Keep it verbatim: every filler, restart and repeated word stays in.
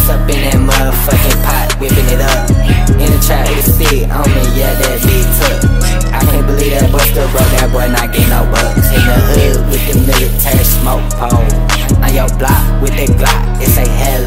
Ice up in that motherfucking pot, whipping it up. In the trap, it's sick on me, yeah, that big tuck. I can't believe that Busta broke that boy not getting no bucks. In the hood with the military smoke pole. On your block with that Glock, it say hell.